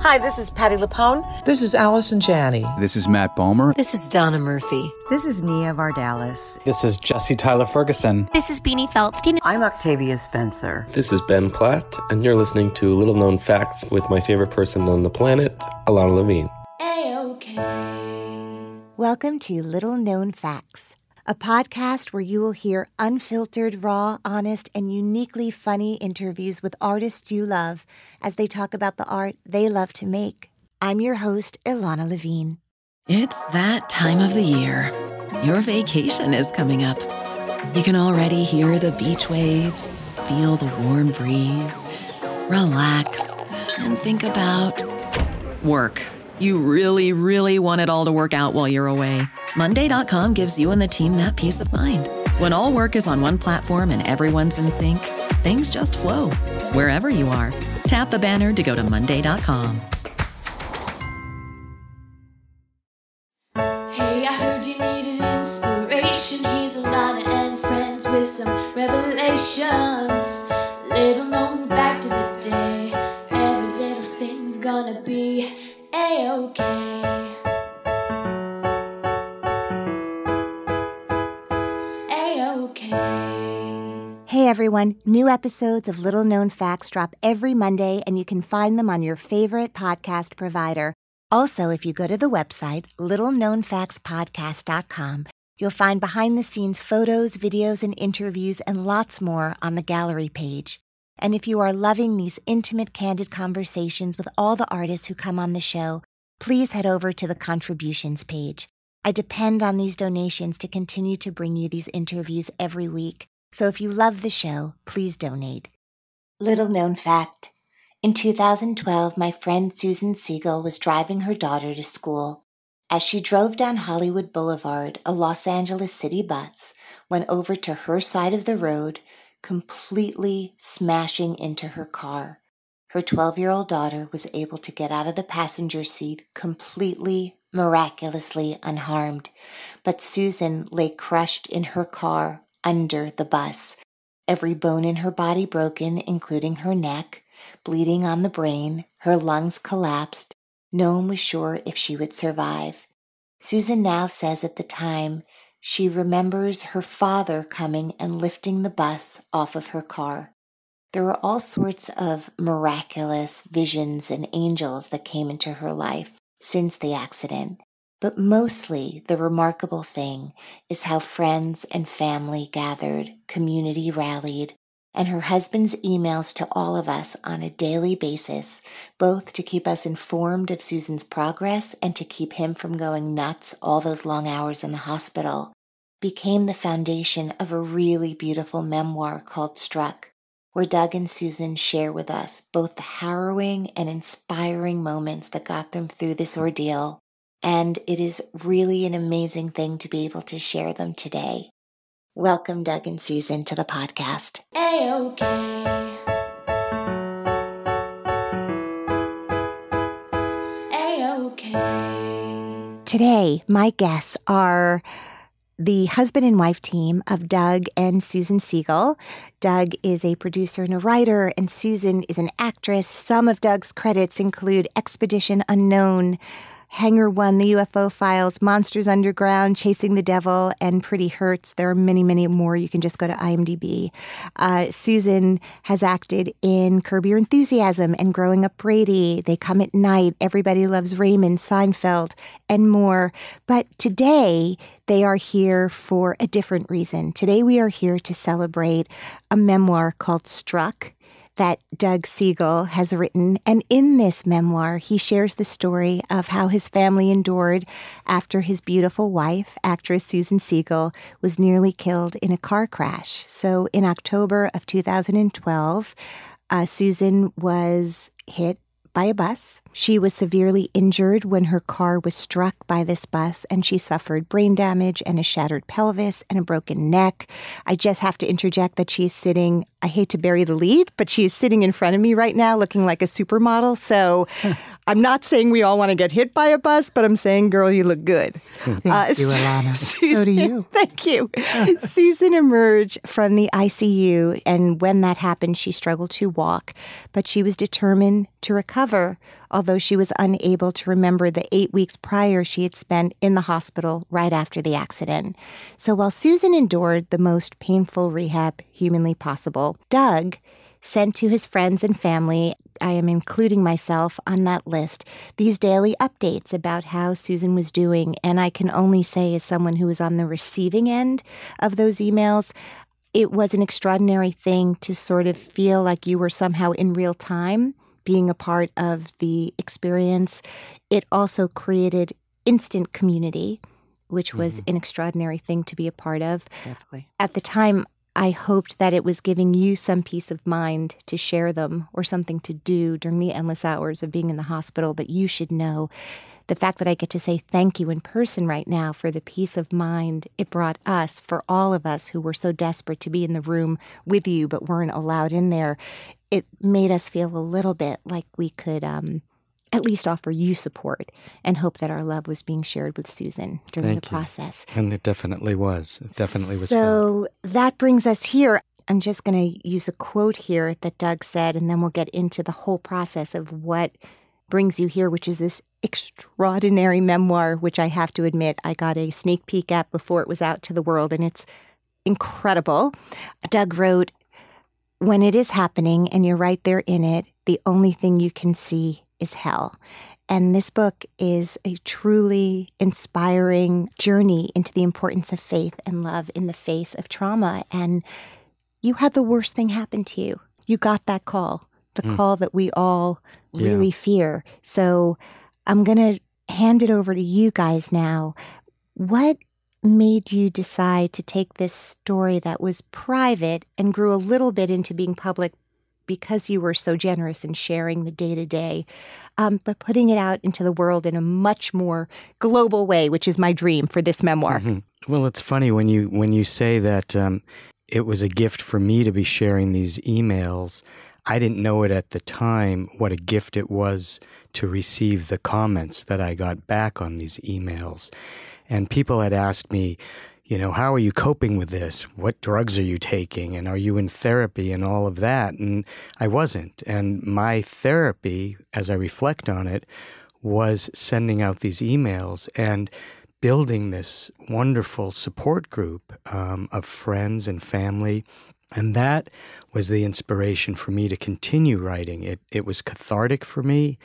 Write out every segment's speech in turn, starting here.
Hi, this is Patti LuPone. This is Allison Janney. This is Matt Bomer. This is Donna Murphy. This is Nia Vardalis. This is Jesse Tyler Ferguson. This is Beanie Feldstein. I'm Octavia Spencer. This is Ben Platt, and you're listening to Little Known Facts with my favorite person on the planet, Alana Levine. A-OK. Welcome to Little Known Facts, a podcast where you will hear unfiltered, raw, honest, and uniquely funny interviews with artists you love as they talk about the art they love to make. I'm your host, Ilana Levine. It's that time of the year. Your vacation is coming up. You can already hear the beach waves, feel the warm breeze, relax, and think about work. You really, really want it all to work out while you're away. Monday.com gives you and the team that peace of mind. When all work is on one platform and everyone's in sync, things just flow. Wherever you are, tap the banner to go to Monday.com. Hey, I heard you needed inspiration. Here's Alana and friends with some revelations. Little known fact of the day. Every little thing's gonna be A-OK. A-OK. Hey everyone, new episodes of Little Known Facts drop every Monday and you can find them on your favorite podcast provider. Also, if you go to the website, littleknownfactspodcast.com, you'll find behind-the-scenes photos, videos, and interviews and lots more on the gallery page. And if you are loving these intimate, candid conversations with all the artists who come on the show, please head over to the contributions page. I depend on these donations to continue to bring you these interviews every week. So if you love the show, please donate. Little known fact. In 2012, my friend Susan Siegel was driving her daughter to school. As she drove down Hollywood Boulevard, a Los Angeles city bus went over to her side of the road, completely smashing into her car. Her 12-year-old daughter was able to get out of the passenger seat completely, miraculously unharmed. But Susan lay crushed in her car under the bus, every bone in her body broken, including her neck, bleeding on the brain, her lungs collapsed. No one was sure if she would survive. Susan now says at the time she remembers her father coming and lifting the bus off of her car. There were all sorts of miraculous visions and angels that came into her life since the accident. But mostly the remarkable thing is how friends and family gathered, community rallied, and her husband's emails to all of us on a daily basis, both to keep us informed of Susan's progress and to keep him from going nuts all those long hours in the hospital, became the foundation of a really beautiful memoir called Struck, where Doug and Susan share with us both the harrowing and inspiring moments that got them through this ordeal. And it is really an amazing thing to be able to share them today. Welcome, Doug and Susan, to the podcast. A-OK. A-OK. Today, my guests are the husband and wife team of Doug and Susan Siegel. Doug is a producer and a writer, and Susan is an actress. Some of Doug's credits include Expedition Unknown, Hangar One, The UFO Files, Monsters Underground, Chasing the Devil, and Pretty Hurts. There are many, many more. You can just go to IMDb. Susan has acted in Curb Your Enthusiasm and Growing Up Brady, They Come at Night, Everybody Loves Raymond, Seinfeld, and more. But today, they are here for a different reason. Today, we are here to celebrate a memoir called Struck that Doug Siegel has written. And in this memoir, he shares the story of how his family endured after his beautiful wife, actress Susan Siegel, was nearly killed in a car crash. So in October of 2012, Susan was hit by a bus. She was severely injured when her car was struck by this bus, and she suffered brain damage and a shattered pelvis and a broken neck. I just have to interject that she's sitting, I hate to bury the lead, but she is sitting in front of me right now looking like a supermodel. So I'm not saying we all want to get hit by a bus, but I'm saying, girl, you look good. Thank you, Alana. So do you. Thank you. Susan emerged from the ICU, and when that happened, she struggled to walk, but she was determined to recover, although she was unable to remember the 8 weeks prior she had spent in the hospital right after the accident. So while Susan endured the most painful rehab humanly possible, Doug sent to his friends and family, I am including myself on that list, these daily updates about how Susan was doing. And I can only say, as someone who was on the receiving end of those emails, it was an extraordinary thing to sort of feel like you were somehow in real time being a part of the experience. It also created instant community, which was an extraordinary thing to be a part of. Definitely. At the time, I hoped that it was giving you some peace of mind to share them or something to do during the endless hours of being in the hospital. But you should know the fact that I get to say thank you in person right now for the peace of mind it brought us, for all of us who were so desperate to be in the room with you but weren't allowed in there. It made us feel a little bit like we could at least offer you support and hope that our love was being shared with Susan during the process. And it definitely was. It definitely was. So that brings us here. I'm just going to use a quote here that Doug said, and then we'll get into the whole process of what brings you here, which is this extraordinary memoir, which I have to admit I got a sneak peek at before it was out to the world, and it's incredible. Doug wrote, "When it is happening and you're right there in it, the only thing you can see is hell." And this book is a truly inspiring journey into the importance of faith and love in the face of trauma. And you had the worst thing happen to you. You got that call, the call that we all really fear. So I'm going to hand it over to you guys now. What made you decide to take this story that was private and grew a little bit into being public because you were so generous in sharing the day-to-day, but putting it out into the world in a much more global way, which is my dream for this memoir? Well, it's funny when you say that it was a gift for me to be sharing these emails. I didn't know it at the time what a gift it was to receive the comments that I got back on these emails. And people had asked me, how are you coping with this? What drugs are you taking? And are you in therapy and all of that? And I wasn't. And my therapy, as I reflect on it, was sending out these emails and building this wonderful support group of friends and family. And that was the inspiration for me to continue writing. It was cathartic for me.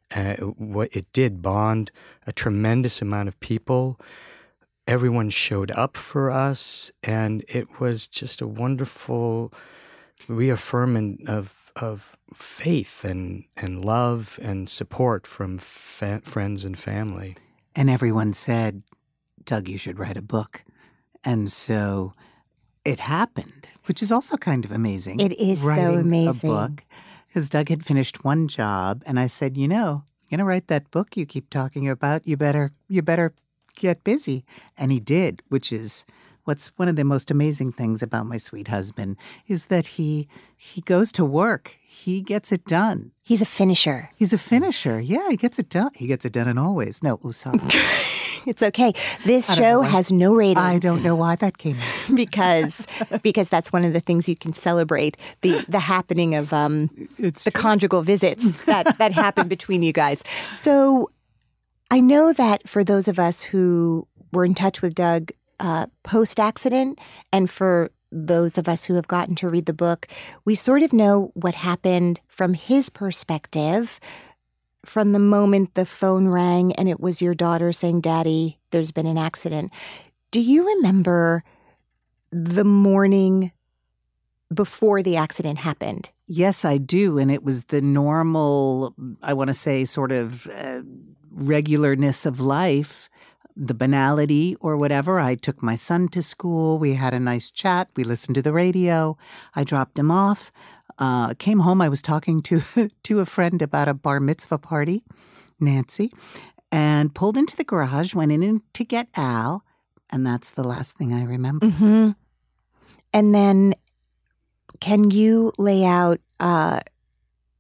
It did bond a tremendous amount of people. Everyone showed up for us, and it was just a wonderful reaffirmation of faith and love and support from friends and family. And everyone said, Doug, you should write a book. And so it happened, which is also kind of amazing. It is so writing amazing. a book, because Doug had finished one job, and I said, you're going to write that book you keep talking about. You better get busy. And he did, which is what's one of the most amazing things about my sweet husband, is that he goes to work. He gets it done. He's a finisher. He's a finisher. Yeah, he gets it done. He gets it done in all ways. No, sorry. It's okay. This show has no rating. I don't know why that came out. because that's one of the things you can celebrate, the happening of the conjugal visits that happened between you guys. So I know that for those of us who were in touch with Doug post-accident, and for those of us who have gotten to read the book, we sort of know what happened from his perspective from the moment the phone rang and it was your daughter saying, "Daddy, there's been an accident." Do you remember the morning before the accident happened? Yes, I do. And it was the normal, I want to say, sort of regularness of life, the banality or whatever. I took my son to school. We had a nice chat. We listened to the radio. I dropped him off. Came home. I was talking to a friend about a bar mitzvah party, Nancy, and pulled into the garage, went in to get Al, and that's the last thing I remember. Mm-hmm. And then can you lay out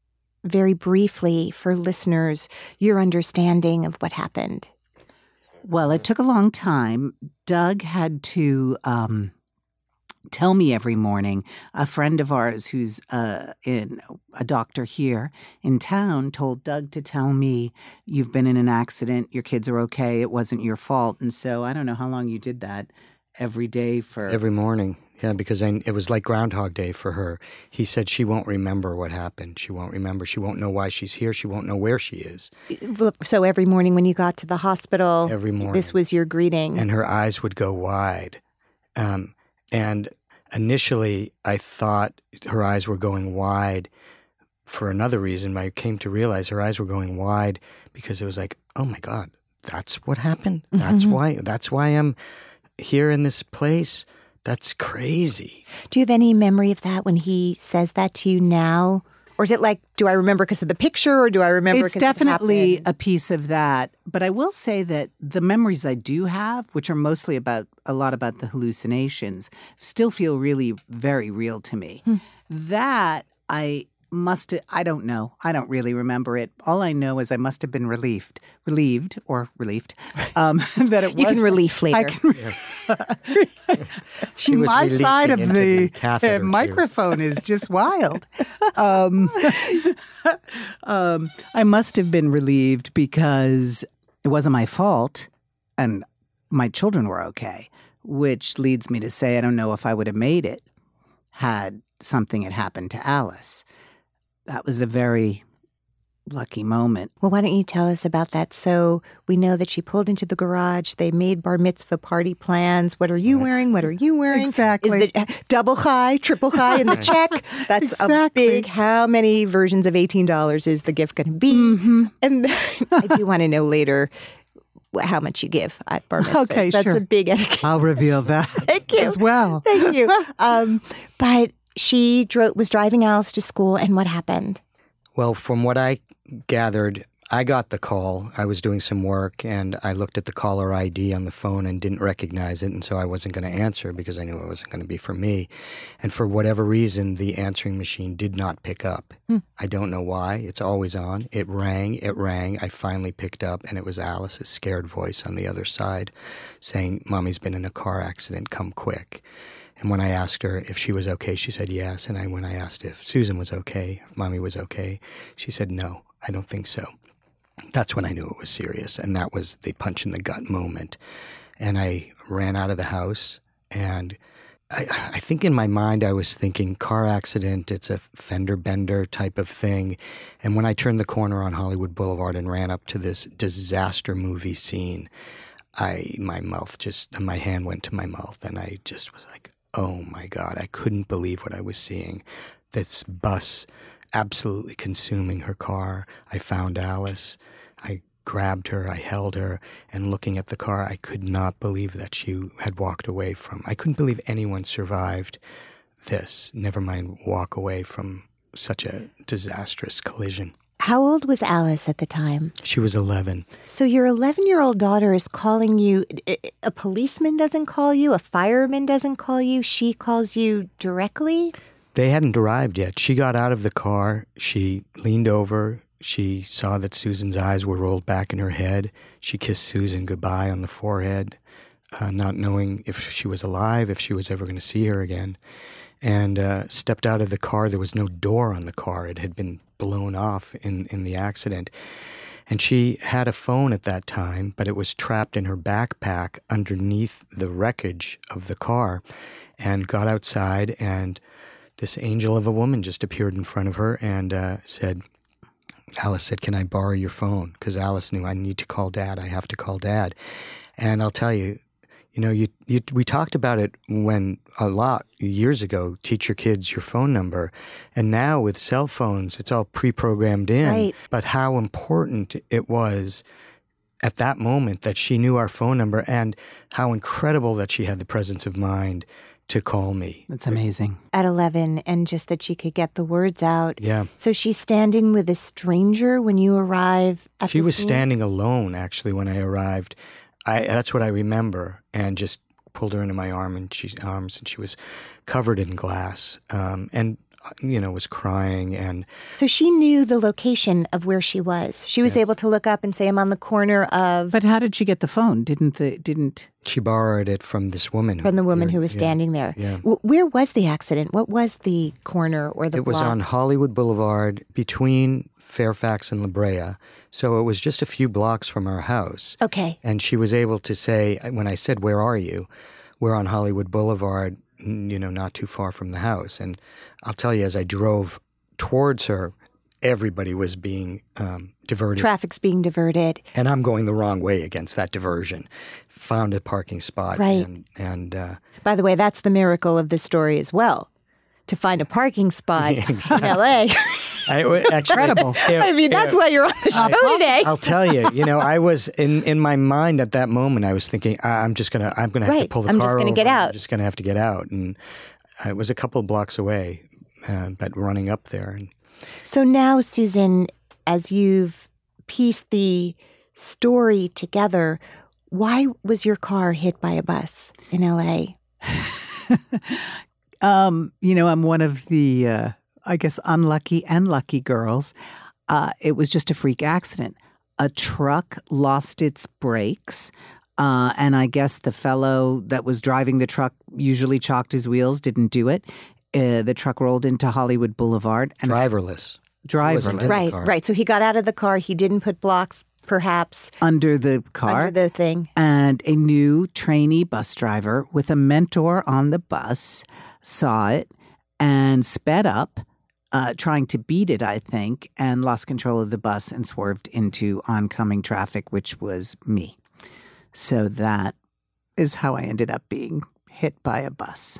very briefly for listeners your understanding of what happened? Well, it took a long time. Doug had to tell me every morning. A friend of ours who's a doctor here in town told Doug to tell me, you've been in an accident, your kids are okay, it wasn't your fault. And so I don't know how long you did that every day for... Every morning, yeah, because it was like Groundhog Day for her. He said she won't remember what happened. She won't remember. She won't know why she's here. She won't know where she is. So every morning when you got to the hospital, every morning, this was your greeting. And her eyes would go wide. And initially, I thought her eyes were going wide for another reason. I came to realize her eyes were going wide because it was like, oh my God, that's what happened? That's why I'm here in this place? That's crazy. Do you have any memory of that when he says that to you now? Or is it like, do I remember because of the picture, or do I remember because it's definitely a piece of that. But I will say that the memories I do have, which are mostly about a lot about the hallucinations, still feel really very real to me. That I don't know. I don't really remember it. All I know is I must have been relieved, that it was. You can relief later. I can She was my side of into the catheter, microphone is just wild. I must have been relieved because it wasn't my fault and my children were okay, which leads me to say I don't know if I would have made it had something had happened to Alice. That was a very lucky moment. Well, why don't you tell us about that? So we know that she pulled into the garage. They made bar mitzvah party plans. What are you wearing? What are you wearing? Exactly. Is the double chai, triple chai in the check? That's a big, how many versions of $18 is the gift going to be? And I do want to know later how much you give at bar mitzvah. Okay, That's sure. a big etiquette. I'll reveal that Thank you. as well. Thank you. But she was driving Alice to school, and what happened? Well, from what I gathered, I got the call. I was doing some work, and I looked at the caller ID on the phone and didn't recognize it, and so I wasn't going to answer because I knew it wasn't going to be for me. And for whatever reason, the answering machine did not pick up. I don't know why. It's always on. It rang. I finally picked up, and it was Alice's scared voice on the other side saying, "Mommy's been in a car accident. Come quick." And when I asked her if she was okay, she said yes. And when I asked if Susan was okay, if Mommy was okay, she said, "No, I don't think so." That's when I knew it was serious. And that was the punch in the gut moment. And I ran out of the house. And I think in my mind I was thinking car accident, it's a fender bender type of thing. And when I turned the corner on Hollywood Boulevard and ran up to this disaster movie scene, my hand went to my mouth and I just was like, oh my God, I couldn't believe what I was seeing. This bus absolutely consuming her car. I found Alice. I grabbed her. I held her. And looking at the car, I could not believe that she had walked away from. I couldn't believe anyone survived this, never mind walk away from such a disastrous collision. How old was Alice at the time? She was 11. So your 11-year-old daughter is calling you. A policeman doesn't call you. A fireman doesn't call you. She calls you directly? They hadn't arrived yet. She got out of the car. She leaned over. She saw that Susan's eyes were rolled back in her head. She kissed Susan goodbye on the forehead, not knowing if she was alive, if she was ever going to see her again, and stepped out of the car. There was no door on the car. It had been blown off in the accident. And she had a phone at that time, but it was trapped in her backpack underneath the wreckage of the car, and got outside, and this angel of a woman just appeared in front of her and Alice said, "Can I borrow your phone?" Because Alice knew, I need to call Dad. I have to call Dad. And I'll tell you, we talked about it a lot years ago, teach your kids your phone number. And now with cell phones, it's all pre-programmed in. Right. But how important it was at that moment that she knew our phone number, and how incredible that she had the presence of mind to call me. That's amazing. At 11, and just that she could get the words out. Yeah. So she's standing with a stranger when you arrive at She the was scene? standing alone, actually, when I arrived. That's what I remember, and just pulled her into my arms, and she was covered in glass. And was crying. And So she knew the location of where she was. She was able to look up and say, I'm on the corner of... But how did she get the phone? Didn't she borrowed it from this woman. From the woman who was standing there. Yeah. Where was the accident? What was the corner or the It was block? on Hollywood Boulevard between Fairfax and La Brea. So it was just a few blocks from our house. Okay. And she was able to say, when I said, where are you? We're on Hollywood Boulevard, not too far from the house. And I'll tell you, as I drove towards her, everybody was being diverted. Traffic's being diverted. And I'm going the wrong way against that diversion. Found a parking spot. Right. And By the way, that's the miracle of this story as well. To find a parking spot in L.A. Incredible. That's why you're on the show today. I'll tell you, I was in my mind at that moment. I was thinking, I'm gonna have to pull the car over. I'm just gonna get out. I'm just gonna have to get out, and it was a couple of blocks away, but running up there. And So now, Susan, as you've pieced the story together, why was your car hit by a bus in L.A.? I'm one of the, I guess, unlucky and lucky girls. It was just a freak accident. A truck lost its brakes, and I guess the fellow that was driving the truck usually chalked his wheels, didn't do it. The truck rolled into Hollywood Boulevard. And driverless. Right. So he got out of the car. He didn't put blocks, perhaps, under the car. Under the thing. And a new trainee bus driver with a mentor on the bus saw it and sped up, trying to beat it, I think, and lost control of the bus and swerved into oncoming traffic, which was me. So that is how I ended up being hit by a bus.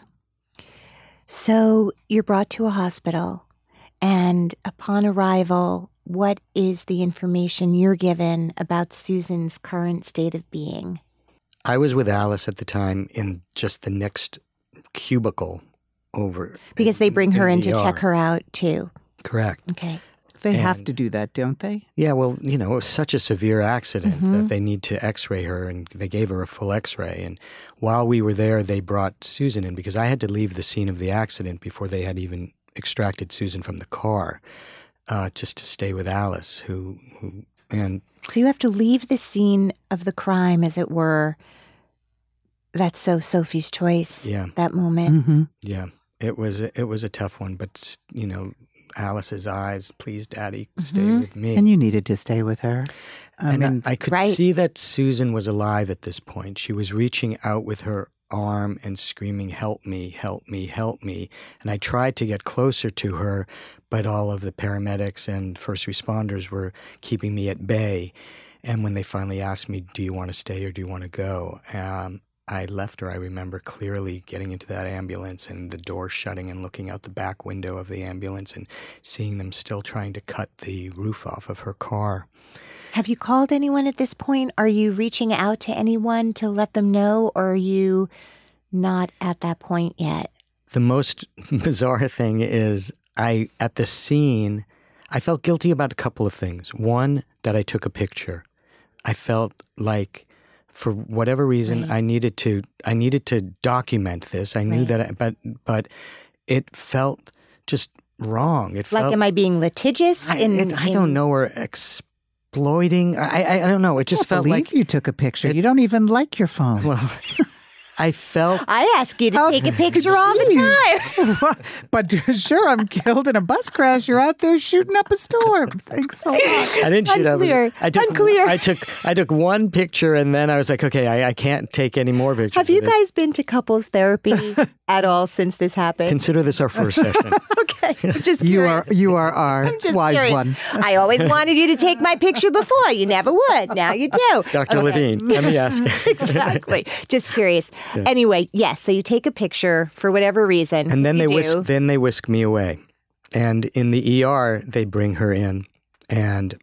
So you're brought to a hospital, and upon arrival, what is the information you're given about Susan's current state of being? I was with Alice at the time in just the next cubicle over. Because they bring her in to ER. check her out, too. Correct. Okay. They have to do that, don't they? Yeah, well, it was such a severe accident that they need to x-ray her, and they gave her a full x-ray. And while we were there, they brought Susan in because I had to leave the scene of the accident before they had even extracted Susan from the car, just to stay with Alice, and So you have to leave the scene of the crime, as it were. That's so Sophie's Choice, that moment. Mm-hmm. Yeah, it was a tough one, but, Alice's eyes, please, Daddy, stay with me. And you needed to stay with her. I could see that Susan was alive at this point. She was reaching out with her arm and screaming, help me, help me, help me. And I tried to get closer to her, but all of the paramedics and first responders were keeping me at bay. And when they finally asked me, do you want to stay or do you want to go? I left her. I remember clearly getting into that ambulance and the door shutting and looking out the back window of the ambulance and seeing them still trying to cut the roof off of her car. Have you called anyone at this point? Are you reaching out to anyone to let them know, or are you not at that point yet? The most bizarre thing is at the scene, I felt guilty about a couple of things. One, that I took a picture. I felt like, for whatever reason, I needed to document this. I knew that, but it felt just wrong. It felt am I being litigious? I don't know, or exploiting. I don't know. It just felt like you took a picture. You don't even like your phone. Well, I felt. I ask you to take a picture all the time. But sure, I'm killed in a bus crash. You're out there shooting up a storm. Thanks a lot. I didn't shoot up. Unclear. I took one picture and then I was like, okay, I can't take any more pictures. Have you guys been to couples therapy at all since this happened? Consider this our first session. Okay, just curious. You are our wise curious. one. I always wanted you to take my picture before. You never would. Now you do. Dr. Levine, let me ask. Exactly. Just curious. Yeah. Anyway, yes. So you take a picture for whatever reason, and then they whisk me away. And in the ER, they bring her in, and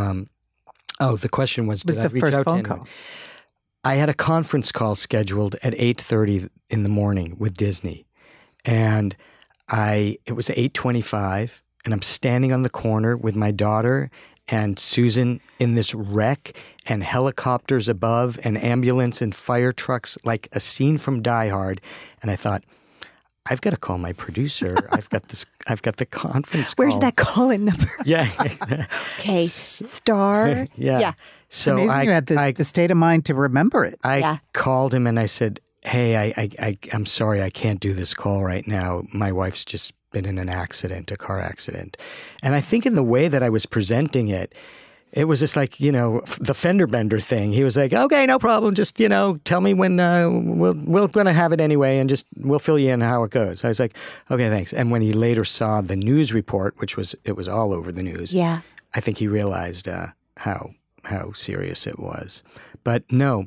the question was did I reach first out phone to call? I had a conference call scheduled at 8:30 in the morning with Disney, and it was 8:25, and I'm standing on the corner with my daughter and Susan in this wreck and helicopters above and ambulance and fire trucks, like a scene from Die Hard. And I thought, I've got to call my producer. I've got the conference call. Where's that call-in number? Yeah. Okay, star. Yeah. So Amazing you had the state of mind to remember it. I called him and I said, hey, I'm sorry, I can't do this call right now. My wife's just been in a car accident. And I think in the way that I was presenting it, it was just like, the fender bender thing. He was like, okay, no problem. Just, tell me when we're going to have it anyway and just we'll fill you in how it goes. I was like, okay, thanks. And when he later saw the news report, it was all over the news. Yeah. I think he realized how serious it was. But no,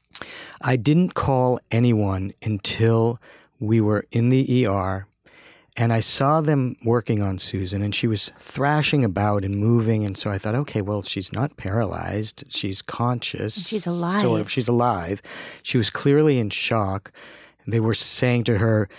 I didn't call anyone until we were in the ER. And I saw them working on Susan, and she was thrashing about and moving. And so I thought, okay, well, she's not paralyzed. She's conscious. She's alive. Sort of. She's alive. She was clearly in shock. They were saying to her,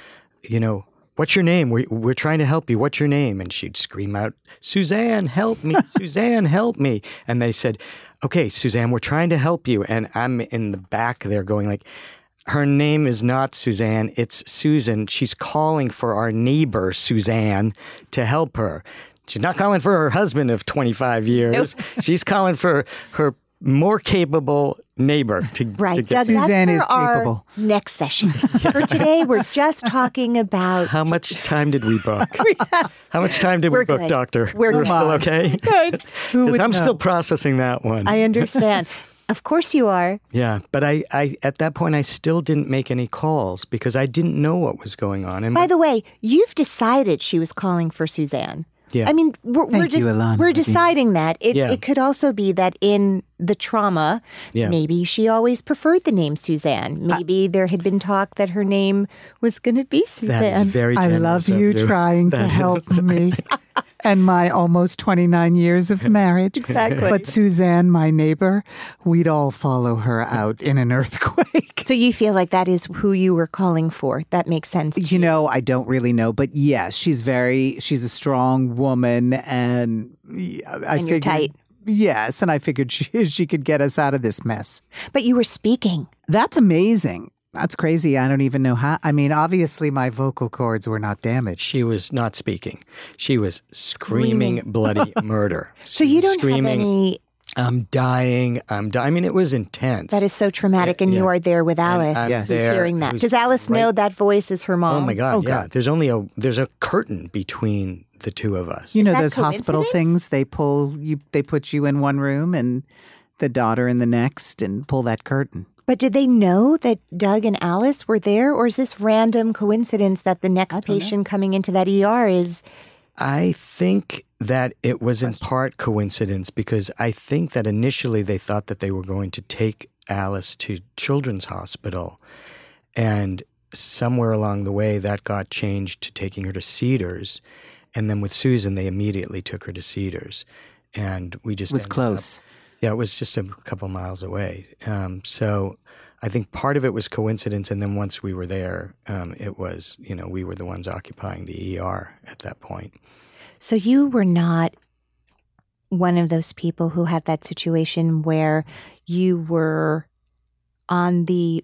what's your name? We're trying to help you. What's your name? And she'd scream out, Suzanne, help me. Suzanne, help me. And they said, okay, Suzanne, we're trying to help you. And I'm in the back there going like, her name is not Suzanne, it's Susan. She's calling for our neighbor, Suzanne, to help her. She's not calling for her husband of 25 years. Nope. She's calling for her more capable neighbor to Doug, get Suzanne is capable. Our next session. For today, we're just talking about... How much time did we book? How much time did we book, good. Doctor? We're still okay? Good. Because I'm still processing that one. I understand. Of course you are. Yeah, but I at that point, I still didn't make any calls because I didn't know what was going on. And by the way, you've decided she was calling for Suzanne. Yeah. I mean, we're deciding that. It could also be that in the trauma, maybe she always preferred the name Suzanne. Maybe there had been talk that her name was going to be Suzanne. That is very generous. I love you trying to help me. And my almost 29 years of marriage. Exactly. But Suzanne, my neighbor, we'd all follow her out in an earthquake. So you feel like that is who you were calling for? That makes sense to you. I don't really know. But yes, she's a strong woman. And I figured, you're tight. Yes. And I figured she could get us out of this mess. But you were speaking. That's amazing. That's crazy. I don't even know how. I mean, obviously my vocal cords were not damaged. She was not speaking. She was screaming bloody murder. So you don't have any... I'm dying. I mean, it was intense. That is so traumatic. And you are there with Alice. Yes. Who's hearing that. Does Alice know that voice is her mom? Oh, my God. Yeah. There's a curtain between the two of us. Those hospital things, they put you in one room and the daughter in the next and pull that curtain. But did they know that Doug and Alice were there? Or is this random coincidence that the next patient coming into that ER is... I think that it was in part coincidence because I think that initially they thought that they were going to take Alice to Children's Hospital. And somewhere along the way that got changed to taking her to Cedars. And then with Susan, they immediately took her to Cedars. And we just... It was close. Yeah, it was just a couple miles away. So I think part of it was coincidence. And then once we were there, it was, we were the ones occupying the ER at that point. So you were not one of those people who had that situation where you were on the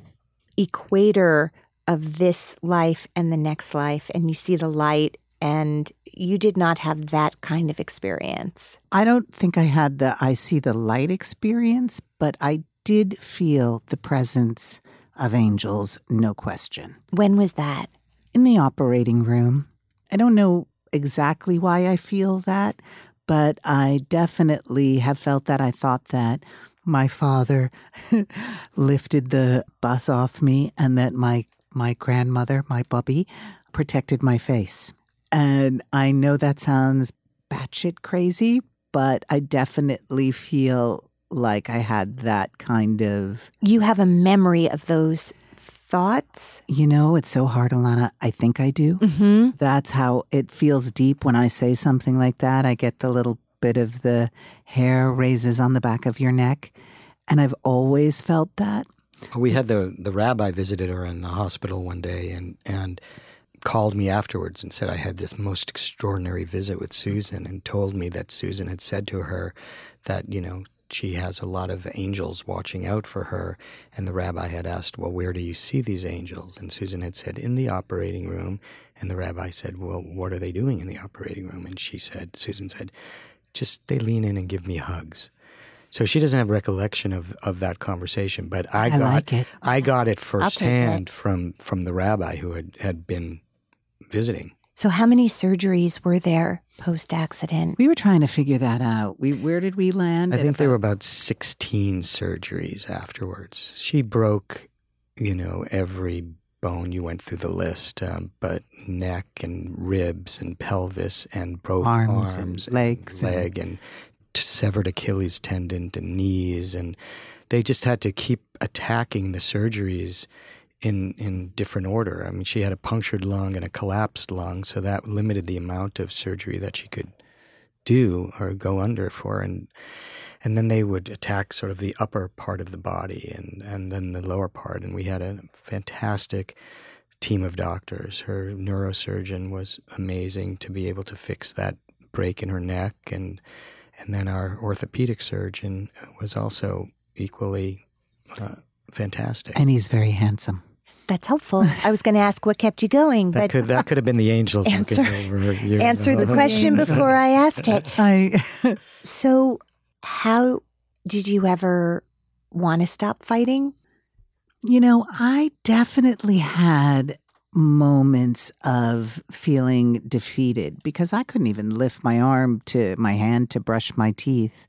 equator of this life and the next life, and you see the light, and you did not have that kind of experience. I don't think I had I see the light experience, but I did feel the presence of angels, no question. When was that? In the operating room. I don't know exactly why I feel that, but I definitely have felt that. I thought that my father lifted the bus off me and that my grandmother, my bubby, protected my face. And I know that sounds batshit crazy, but I definitely feel like I had that kind of... You have a memory of those thoughts? It's so hard, Alana. I think I do. Mm-hmm. That's how it feels deep when I say something like that. I get the little bit of the hair raises on the back of your neck. And I've always felt that. We had the rabbi visited her in the hospital one day and called me afterwards and said I had this most extraordinary visit with Susan and told me that Susan had said to her that, she has a lot of angels watching out for her. And the rabbi had asked, well, where do you see these angels? And Susan had said, in the operating room. And the rabbi said, well, what are they doing in the operating room? And Susan said, just they lean in and give me hugs. So she doesn't have recollection of that conversation, but I got it firsthand from the rabbi who had been visiting. So how many surgeries were there post-accident? We were trying to figure that out. Where did we land? I think there were about 16 surgeries afterwards. She broke, every bone. You went through the list, but neck and ribs and pelvis and broke arms and legs, and severed Achilles tendon and knees, and they just had to keep attacking the surgeries in different order. I mean, she had a punctured lung and a collapsed lung, so that limited the amount of surgery that she could do or go under for, and then they would attack sort of the upper part of the body and then the lower part, and we had a fantastic team of doctors. Her neurosurgeon was amazing to be able to fix that break in her neck, and then our orthopedic surgeon was also equally fantastic. And he's very handsome. That's helpful. I was going to ask what kept you going, but that could have been the angels. Answer the question before I asked it. So, how did you ever want to stop fighting? I definitely had moments of feeling defeated because I couldn't even lift my hand to brush my teeth.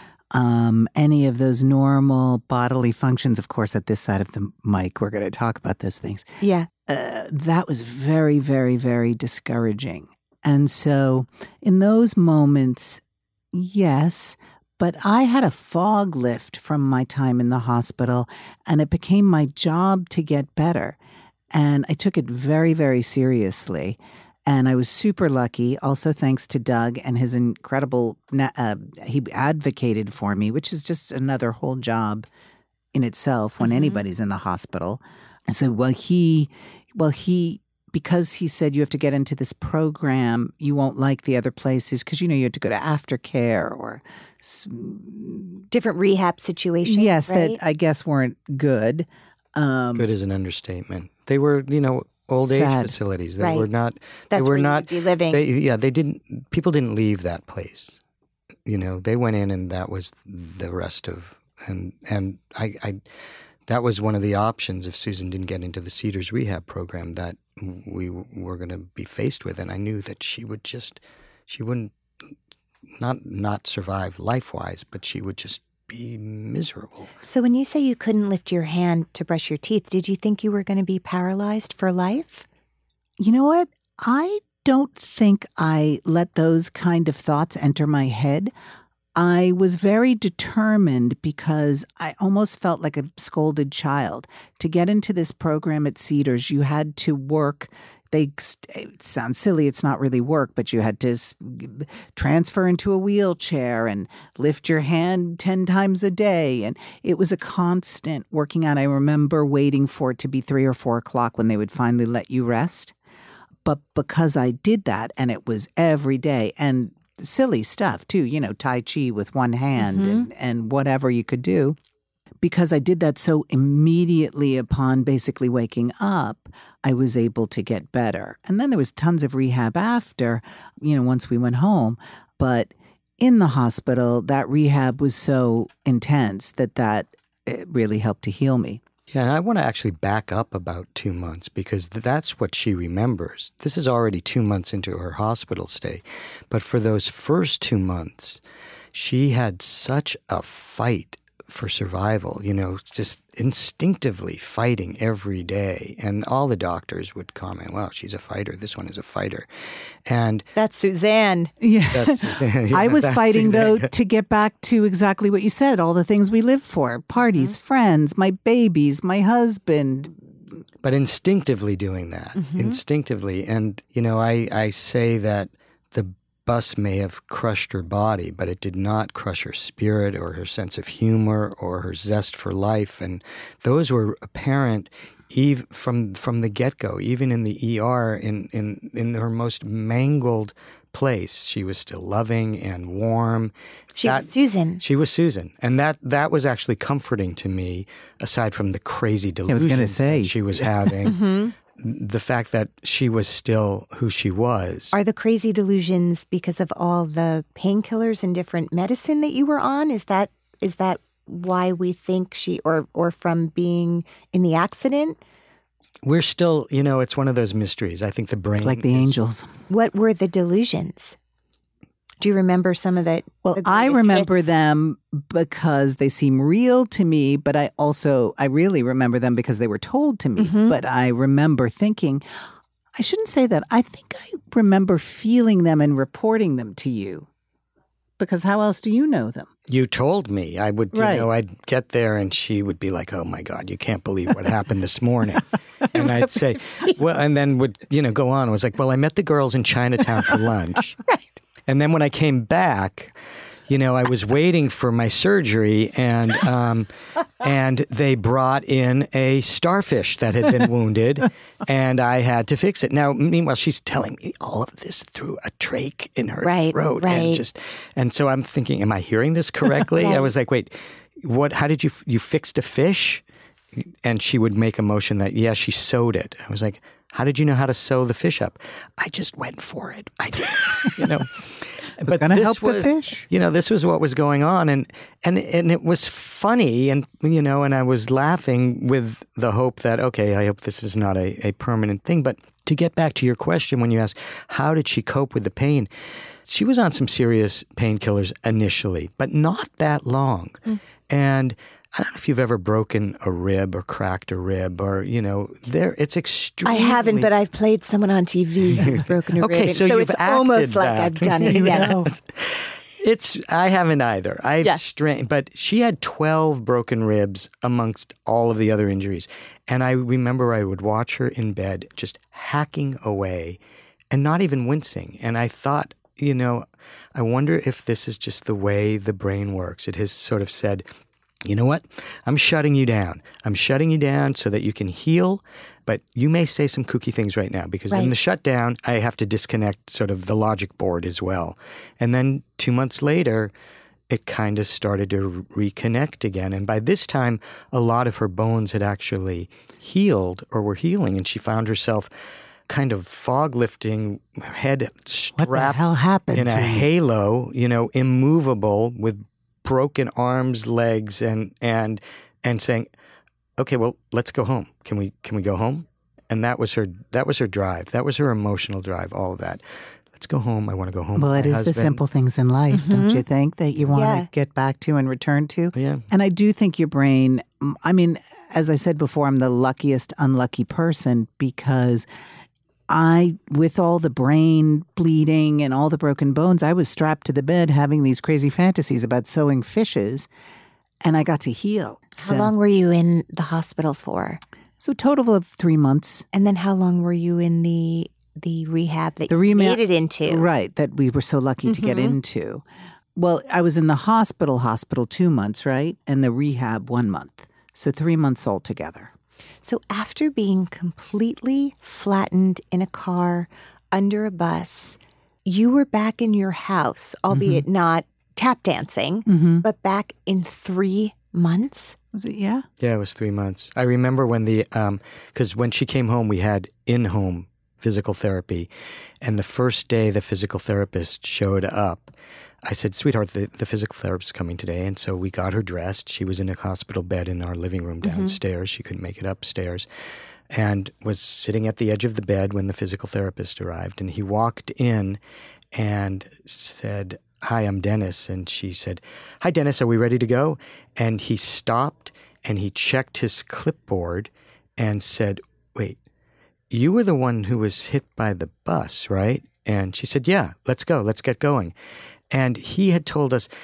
Any of those normal bodily functions, of course, at this side of the mic, we're going to talk about those things. Yeah. That was very, very, very discouraging. And so in those moments, yes, but I had a fog lift from my time in the hospital, and it became my job to get better. And I took it very, very seriously. And I was super lucky, also thanks to Doug and his incredible, he advocated for me, which is just another whole job in itself when anybody's in the hospital. And so, because he said you have to get into this program, you won't like the other places because, you had to go to aftercare or different rehab situations. Yes, right? that I guess weren't good. Good is an understatement. They were, old age facilities. They were not. That's they were where not. You'd be living. They didn't. People didn't leave that place. They went in, and that was the rest of. And I that was one of the options if Susan didn't get into the Cedars rehab program that we were going to be faced with, and I knew that she wouldn't not survive life-wise, but she would just be miserable. So when you say you couldn't lift your hand to brush your teeth, did you think you were going to be paralyzed for life? You know what? I don't think I let those kind of thoughts enter my head. I was very determined because I almost felt like a scolded child. To get into this program at Cedars, you had to work. It sounds silly, it's not really work, but you had to transfer into a wheelchair and lift your hand 10 times a day. And it was a constant working out. I remember waiting for it to be 3 or 4 o'clock when they would finally let you rest. But because I did that, and it was every day, and silly stuff too, Tai Chi with one hand and whatever you could do. Because I did that so immediately upon basically waking up, I was able to get better. And then there was tons of rehab after, once we went home. But in the hospital, that rehab was so intense that it really helped to heal me. Yeah, and I want to actually back up about 2 months because that's what she remembers. This is already 2 months into her hospital stay. But for those first 2 months, she had such a fight for survival, just instinctively fighting every day. And all the doctors would comment, wow, she's a fighter. This one is a fighter. And that's Suzanne. Yeah. That's Suzanne. Yeah, I was fighting, Suzanne. though, to get back to exactly what you said, all the things we live for, parties, friends, my babies, my husband. But instinctively doing that, instinctively. And, I say that the bus may have crushed her body, but it did not crush her spirit or her sense of humor or her zest for life. And those were apparent from the get-go, even in the ER, in her most mangled place. She was still loving and warm. She was Susan. She was Susan. And that was actually comforting to me, aside from the crazy delusions that she was having. The fact that she was still who she was. Are the crazy delusions because of all the painkillers and different medicine that you were on? Is that why we think or from being in the accident? We're still, it's one of those mysteries. I think the brain... It's like the angels. What were the delusions? Do you remember some of the... Well, I remember them because they seem real to me, but I really remember them because they were told to me. But I remember thinking, I shouldn't say that. I think I remember feeling them and reporting them to you. Because how else do you know them? You told me. I would, I'd get there and she would be like, oh my God, you can't believe what happened this morning. And I'd say, well, and then would, go on. I was like, well, I met the girls in Chinatown for lunch. Right. And then when I came back, I was waiting for my surgery and they brought in a starfish that had been wounded and I had to fix it. Now, meanwhile, she's telling me all of this through a trach in her throat. Right. And so I'm thinking, am I hearing this correctly? I was like, wait, how did you fixed a fish? And she would make a motion that, yeah, she sewed it. I was like, how did you know how to sew the fish up? I just went for it. I did, But going to help the fish. This was what was going on, and it was funny, and and I was laughing with the hope that, okay, I hope this is not a permanent thing. But to get back to your question, when you asked how did she cope with the pain, she was on some serious painkillers initially, but not that long, and I don't know if you've ever broken a rib or cracked a rib or, it's extremely... I haven't, but I've played someone on TV who's broken a rib. Okay, so you've it's almost like I've done it. Yeah. I haven't either. But she had 12 broken ribs amongst all of the other injuries. And I remember I would watch her in bed just hacking away and not even wincing. And I thought, I wonder if this is just the way the brain works. It has sort of said... You know what? I'm shutting you down. I'm shutting you down so that you can heal, but you may say some kooky things right now because in the shutdown, I have to disconnect sort of the logic board as well. And then 2 months later, it kind of started to reconnect again. And by this time, a lot of her bones had actually healed or were healing, and she found herself kind of fog lifting, head strapped what the hell happened in a halo, immovable with broken arms, legs, and saying, "Okay, well, let's go home. Can we go home?" And that was her drive. That was her emotional drive. All of that. Let's go home. I want to go home. Well, it is the simple things in life, don't you think, that you want to get back to and return to? Yeah. And I do think your brain. I mean, as I said before, I'm the luckiest unlucky person because with all the brain bleeding and all the broken bones, I was strapped to the bed having these crazy fantasies about sewing fishes, and I got to heal. How long were you in the hospital for? So total of 3 months. And then how long were you in the rehab that you made it into? Right, that we were so lucky to get into. Well, I was in the hospital 2 months, right? And the rehab 1 month. So 3 months altogether. So after being completely flattened in a car, under a bus, you were back in your house, albeit not tap dancing, but back in 3 months? Was it, yeah? Yeah, it was 3 months. I remember when because when she came home, we had in-home physical therapy. And the first day the physical therapist showed up, I said, sweetheart, the physical therapist is coming today. And so we got her dressed. She was in a hospital bed in our living room downstairs. She couldn't make it upstairs. And was sitting at the edge of the bed when the physical therapist arrived. And he walked in and said, "Hi, I'm Dennis." And she said, "Hi, Dennis, are we ready to go?" And he stopped and he checked his clipboard and said, "Wait, you were the one who was hit by the bus, right?" And she said, "Yeah, let's go. Let's get going." And he had told us,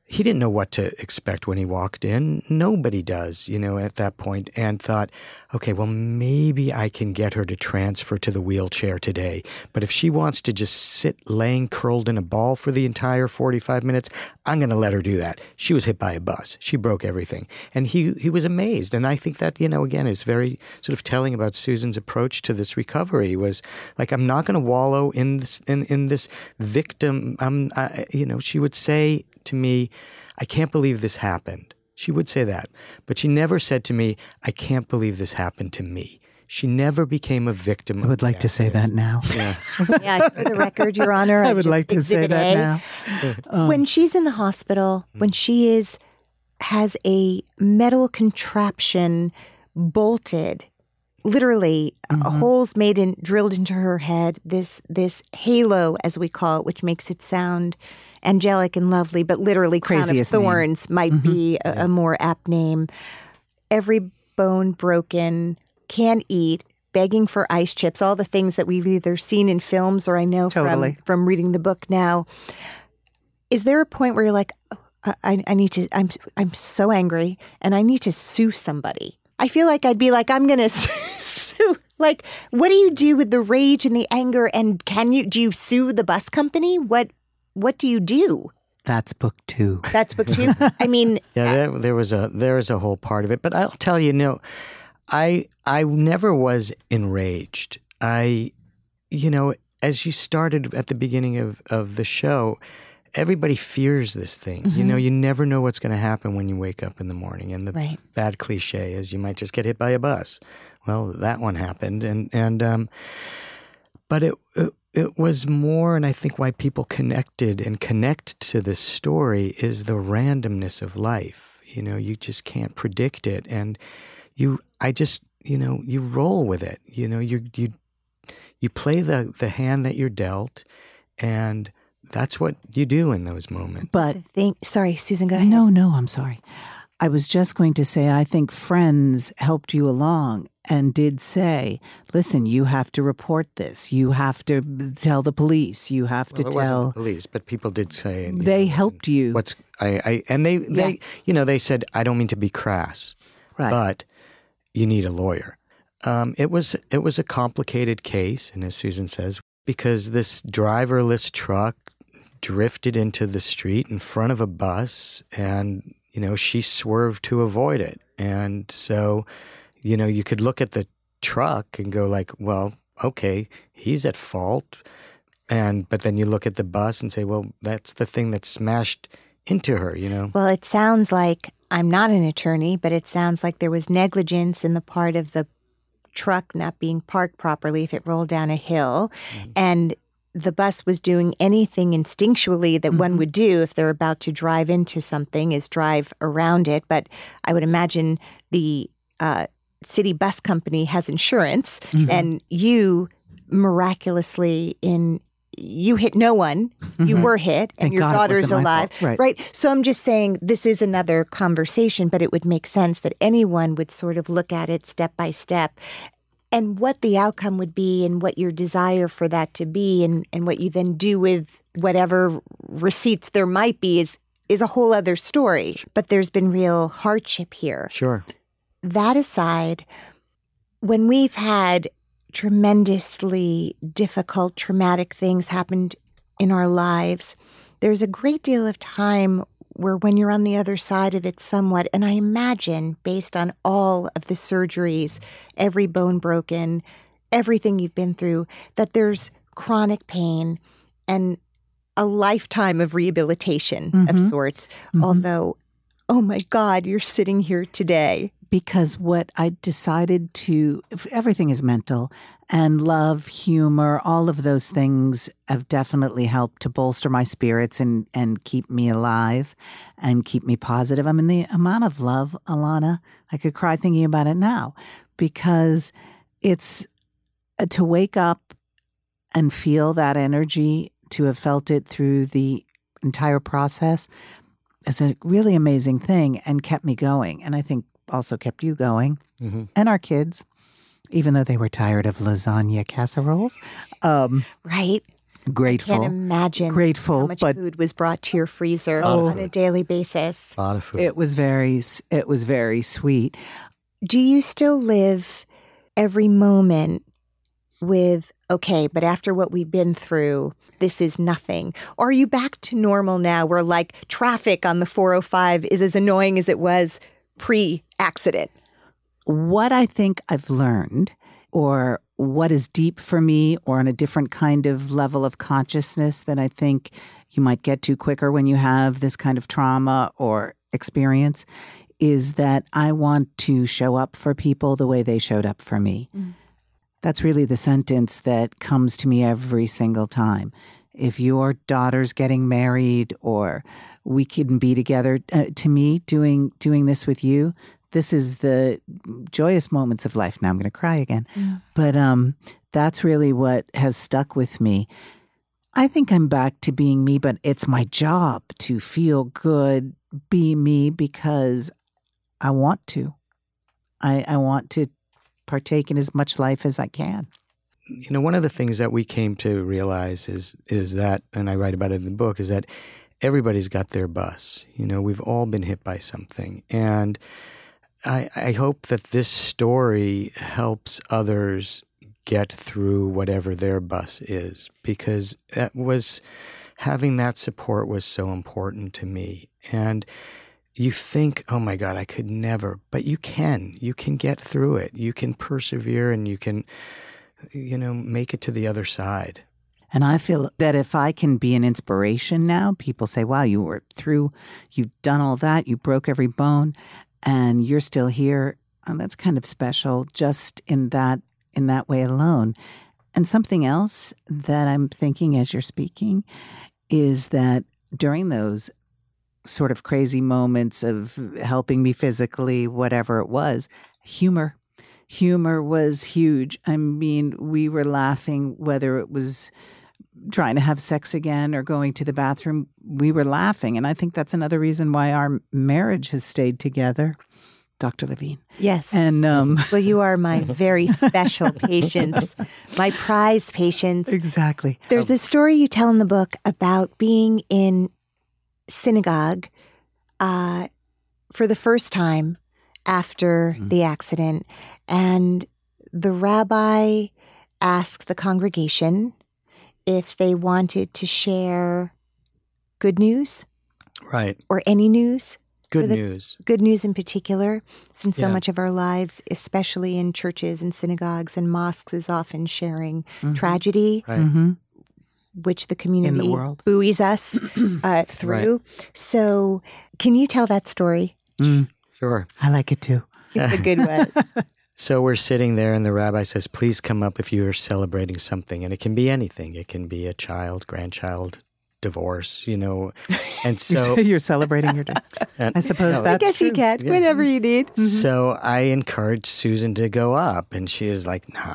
he didn't know what to expect when he walked in. Nobody does, at that point, and thought, okay, well, maybe I can get her to transfer to the wheelchair today. But if she wants to just sit laying curled in a ball for the entire 45 minutes, I'm going to let her do that. She was hit by a bus. She broke everything. And he was amazed. And I think that, again, is very sort of telling about Susan's approach to this recovery was like, I'm not going to wallow in this victim. She would say to me, I can't believe this happened. She would say that. But she never said to me, I can't believe this happened to me. She never became a victim. I would like to say that now. Yeah. Yeah, for the record, Your Honor. I would like to say that now. When she's in the hospital, when she has a metal contraption bolted, literally holes drilled into her head, this halo, as we call it, which makes it sound angelic and lovely, but literally crown of thorns might be a more apt name. Every bone broken, can't eat, begging for ice chips, all the things that we've either seen in films or I know from reading the book now. Is there a point where you're like, oh, I need to, I'm so angry and I need to sue somebody? I feel like I'd be like, I'm going to sue. Like, what do you do with the rage and the anger? And do you sue the bus company? What do you do? That's book 2. That's book 2? I mean... Yeah, there was a whole part of it. But I'll tell you, I never was enraged. As you started at the beginning of the show, everybody fears this thing. You never know what's going to happen when you wake up in the morning. And the bad cliche is you might just get hit by a bus. Well, that one happened. But it was more, and I think why people connect to this story is the randomness of life. You just can't predict it. And you roll with it. You play the hand that you're dealt, and that's what you do in those moments. But sorry, Susan, go ahead. No, I'm sorry. I was just going to say, I think friends helped you along and did say, listen, you have to report this. You have to tell the police. You have to tell. It wasn't the police, but people did say. They helped you. They said, I don't mean to be crass, but you need a lawyer. It was a complicated case, and as Susan says, because this driverless truck drifted into the street in front of a bus, and she swerved to avoid it. And so, you could look at the truck and go like, well, okay, he's at fault. But then you look at the bus and say, well, that's the thing that smashed into her, Well, it sounds like, I'm not an attorney, but it sounds like there was negligence in the part of the truck not being parked properly if it rolled down a hill. And the bus was doing anything instinctually that one would do if they're about to drive into something, is drive around it. But I would imagine the city bus company has insurance, and you miraculously you hit no one, you were hit, and Thank your God daughter's alive. Right. So I'm just saying this is another conversation, but it would make sense that anyone would sort of look at it step by step. And what the outcome would be and what your desire for that to be and what you then do with whatever receipts there might be is a whole other story. But there's been real hardship here. Sure. That aside, when we've had tremendously difficult, traumatic things happened in our lives, there's a great deal of time where when you're on the other side of it somewhat, and I imagine based on all of the surgeries, every bone broken, everything you've been through, that there's chronic pain and a lifetime of rehabilitation of sorts. Although, oh my God, you're sitting here today. Because what I decided everything is mental, and love, humor, all of those things have definitely helped to bolster my spirits and keep me alive and keep me positive. I mean, the amount of love, Alana, I could cry thinking about it now, because it's to wake up and feel that energy, to have felt it through the entire process is a really amazing thing and kept me going. And I think also kept you going, and our kids, even though they were tired of lasagna casseroles. Right. Grateful. I can't imagine Grateful, how much but food was brought to your freezer Oh. on a daily basis. A lot of food. it was very sweet. Do you still live every moment with, okay, but after what we've been through, this is nothing? Or are you back to normal now where like traffic on the 405 is as annoying as it was pre-accident? What I think I've learned, or what is deep for me, or on a different kind of level of consciousness that I think you might get to quicker when you have this kind of trauma or experience, is that I want to show up for people the way they showed up for me. That's really the sentence that comes to me every single time. If your daughter's getting married, or we can be together, to me, doing this with you, this is the joyous moments of life. Now I'm going to cry again. But that's really what has stuck with me. I think I'm back to being me, but it's my job to feel good, be me, because I want to. I want to partake in as much life as I can. You know, one of the things that we came to realize is that, and I write about it in the book, is that everybody's got their bus. You know, we've all been hit by something. And I hope that this story helps others get through whatever their bus is, because having that support was so important to me. And you think, oh my God, I could never, but you can get through it. You can persevere, and you can, make it to the other side. And I feel that if I can be an inspiration now, people say, wow, you've done all that, you broke every bone, and you're still here. That's kind of special just in that way alone. And something else that I'm thinking as you're speaking is that during those sort of crazy moments of helping me physically, whatever it was, humor was huge. I mean, we were laughing, whether it was trying to have sex again or going to the bathroom, we were laughing. And I think that's another reason why our marriage has stayed together. Dr. Levine. Yes. And well, you are my very special patients, my prize patients. Exactly. There's a story you tell in the book about being in synagogue for the first time after the accident, and the rabbi asked the congregation if they wanted to share good news, Right. or any news. Good news. Good news in particular, since so Yeah. much of our lives, especially in churches and synagogues and mosques, is often sharing tragedy, Right. which the community In the world. buoys us through. So can you tell that story? Sure. I like it too. It's a good one. So we're sitting there, and the rabbi says, please come up if you are celebrating something. And it can be anything. It can be a child, grandchild, divorce, And so You're celebrating your day. I suppose no, that's I guess true. you can, whatever you need. So I encouraged Susan to go up, and she is like, no.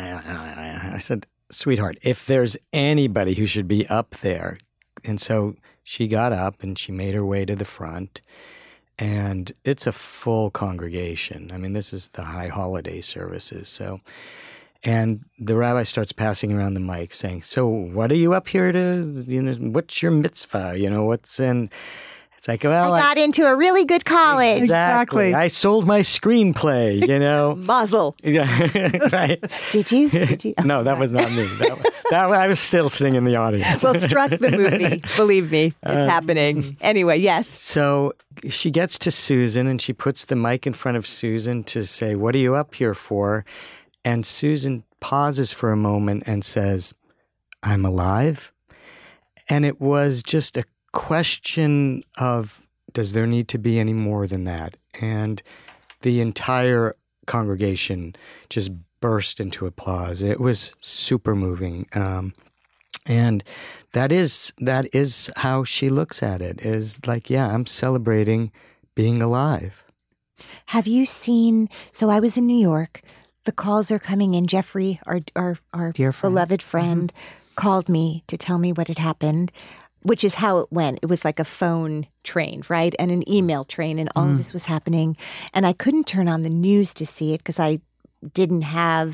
I said, sweetheart, if there's anybody who should be up there. And so she got up, and she made her way to the front, and it's a full congregation. I mean, this is the high holiday services. And the rabbi starts passing around the mic saying, so what are you up here to, what's your mitzvah? What's in... It's like, well, I got into a really good college. Exactly. I sold my screenplay, Muzzle. Yeah, right. Did you? No, that was not me. That I was still sitting in the audience. Well, struck the movie. Believe me, it's happening. Anyway, yes. So she gets to Susan, and she puts the mic in front of Susan to say, what are you up here for? And Susan pauses for a moment and says, I'm alive. And it was just a question of, does there need to be any more than that? And the entire congregation just burst into applause. It was super moving. And that is how she looks at it, is like, yeah, I'm celebrating being alive. Have you seen, so I was in New York, the calls are coming in. Jeffrey, our Dear friend. beloved friend, called me to tell me what had happened, which is how it went. It was like a phone train, right? And an email train, and all of this was happening. And I couldn't turn on the news to see it because I didn't have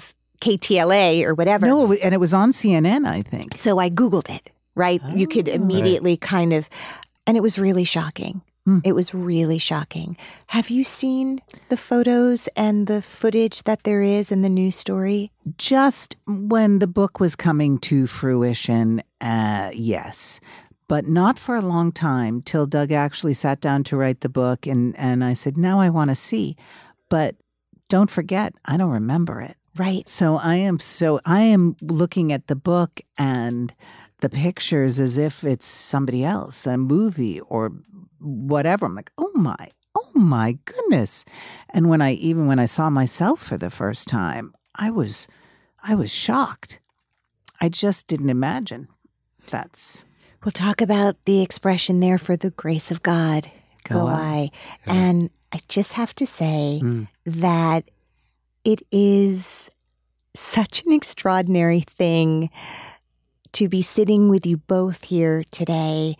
KTLA or whatever. No, and it was on CNN, I think. So I Googled it, right? You could immediately kind of, and it was really shocking. It was really shocking. Have you seen the photos and the footage that there is in the news story? Just when the book was coming to fruition, yes. But not for a long time, till Doug actually sat down to write the book, and I said, now I want to see. But don't forget, I don't remember it. Right. So I am looking at the book and the pictures as if it's somebody else, a movie or whatever. I'm like, oh my goodness. And when I saw myself for the first time, I was shocked. I just didn't imagine. We'll talk about the expression there for the grace of God. Go I. Yeah. And I just have to say that it is such an extraordinary thing to be sitting with you both here today.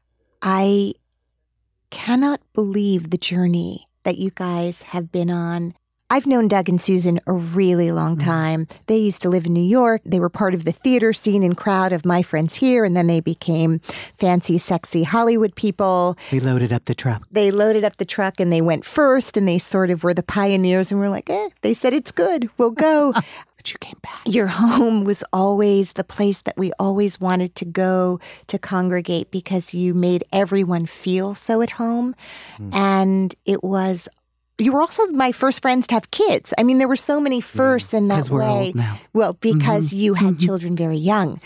I cannot believe the journey that you guys have been on. I've known Doug and Susan a really long time. They used to live in New York. They were part of the theater scene and crowd of My Friends Here, and then they became fancy, sexy Hollywood people. We loaded up the truck. They loaded up the truck, and they went first, and they sort of were the pioneers, and we're like, they said it's good. We'll go. But you came back. Your home was always the place that we always wanted to go to congregate because you made everyone feel so at home. And you were also my first friends to have kids. I mean, there were so many firsts in that way. Because we're old now. Well, because you had children very young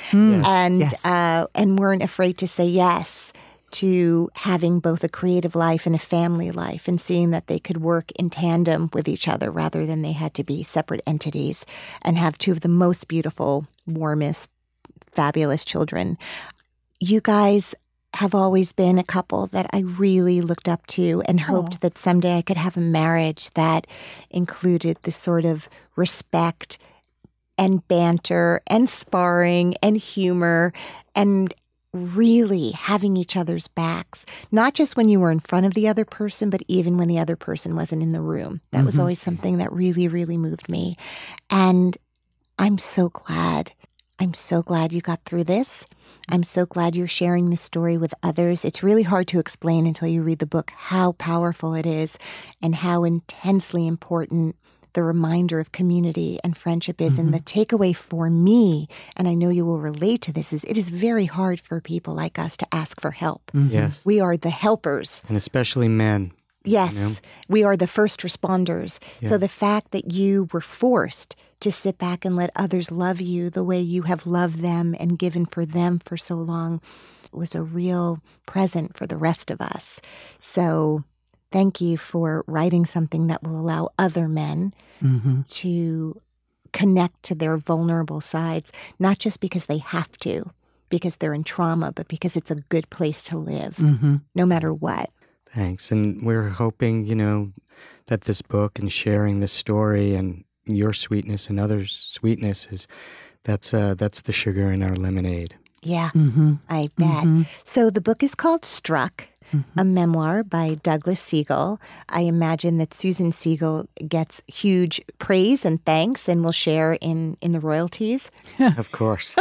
and weren't afraid to say yes to having both a creative life and a family life and seeing that they could work in tandem with each other rather than they had to be separate entities and have two of the most beautiful, warmest, fabulous children. You guys have always been a couple that I really looked up to and hoped that someday I could have a marriage that included the sort of respect and banter and sparring and humor and really having each other's backs, not just when you were in front of the other person, but even when the other person wasn't in the room. That was always something that really, really moved me. And I'm so glad. I'm so glad you got through this. I'm so glad you're sharing this story with others. It's really hard to explain until you read the book how powerful it is and how intensely important the reminder of community and friendship is. And the takeaway for me, and I know you will relate to this, is it is very hard for people like us to ask for help. Yes. We are the helpers. And especially men. Yes. You know? We are the first responders. Yeah. So the fact that you were forced to sit back and let others love you the way you have loved them and given for them for so long was a real present for the rest of us. So thank you for writing something that will allow other men to connect to their vulnerable sides, not just because they have to, because they're in trauma, but because it's a good place to live, no matter what. Thanks. And we're hoping, that this book and sharing this story and your sweetness and others' sweetness that's the sugar in our lemonade. Yeah, I bet. So the book is called Struck, a memoir by Douglas Siegel. I imagine that Susan Siegel gets huge praise and thanks and will share in the royalties. Of course.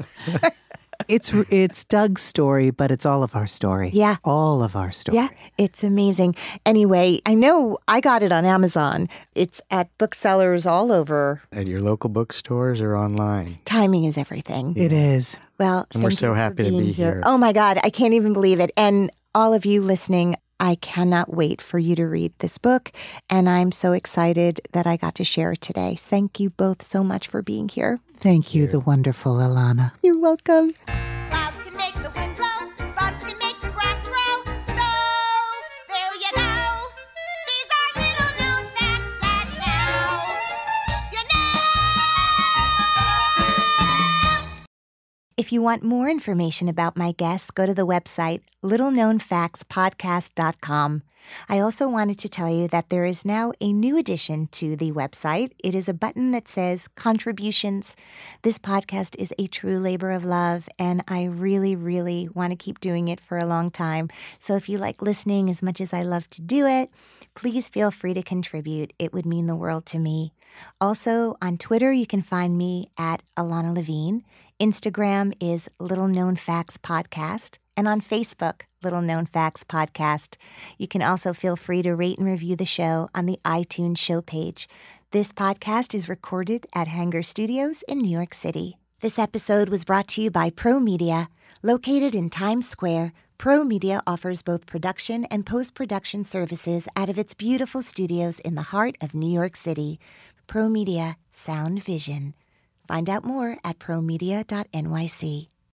It's Doug's story, but it's all of our story. Yeah. All of our story. Yeah, it's amazing. Anyway, I know I got it on Amazon. It's at booksellers all over. At your local bookstores or online. Timing is everything. It is. Well, and we're thank so you for happy to being be here. Oh my God, I can't even believe it. And all of you listening, I cannot wait for you to read this book. And I'm so excited that I got to share it today. Thank you both so much for being here. Thank you, the wonderful Ilana. You're welcome. Clouds can make the wind blow, bugs can make the grass grow. So, there you go. These are little known facts that now you know. If you want more information about my guests, go to the website littleknownfactspodcast.com. I also wanted to tell you that there is now a new addition to the website. It is a button that says Contributions. This podcast is a true labor of love, and I really, really want to keep doing it for a long time. So if you like listening as much as I love to do it, please feel free to contribute. It would mean the world to me. Also, on Twitter, you can find me at Alana Levine. Instagram is Little Known Facts Podcast. And on Facebook, Little Known Facts Podcast. You can also feel free to rate and review the show on the iTunes show page. This podcast is recorded at Hanger Studios in New York City. This episode was brought to you by Pro Media. Located in Times Square, Pro Media offers both production and post-production services out of its beautiful studios in the heart of New York City. Pro Media, Sound Vision. Find out more at promedia.nyc.